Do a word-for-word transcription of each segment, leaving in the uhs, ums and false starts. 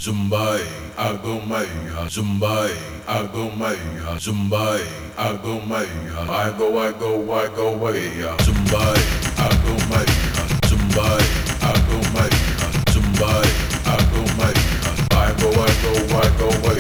Zumbai, Agomaya, Zumbai, Agomaya, Zumbai, Agomaya, I go, I go, I go away, Zumbai, Agomaya, Zumbai, Agomaya, Zumbai, Agomaya, I go, I go, I go away.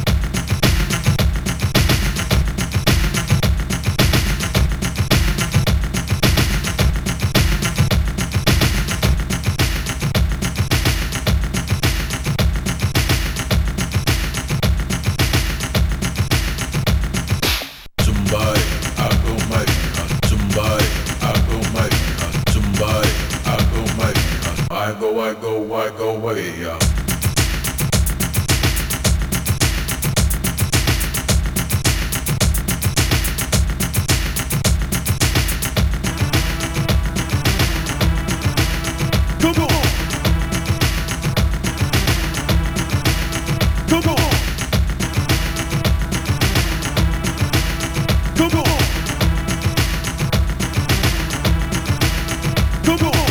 I go, I go, I go away. Come on, come on, come on, come on.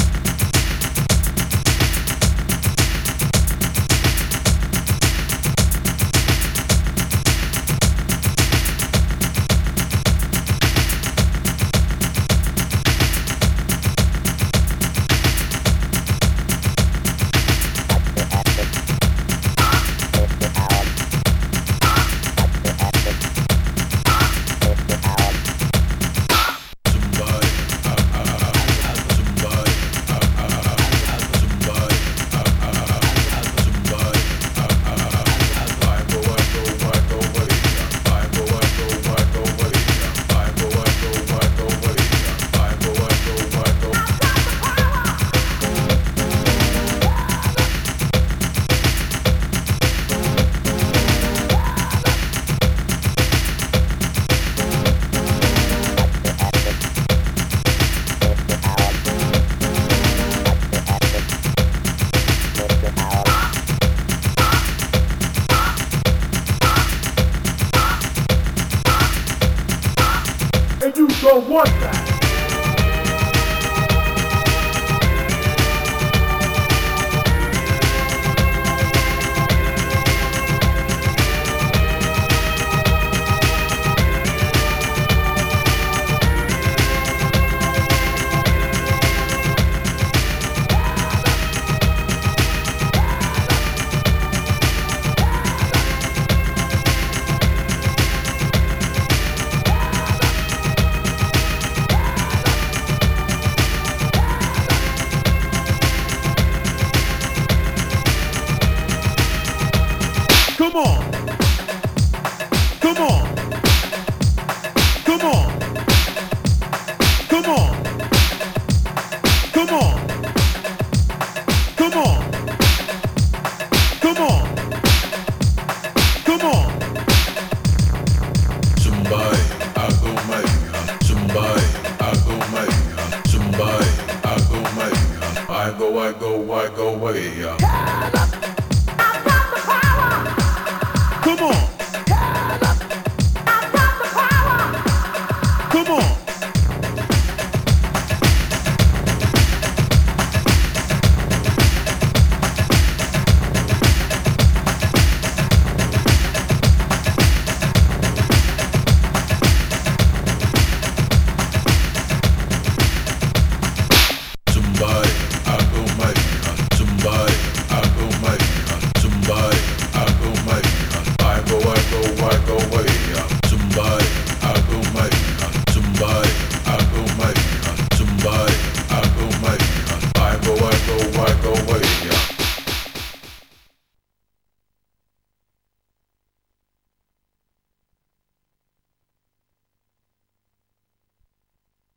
You don't want that. Come on. Come on.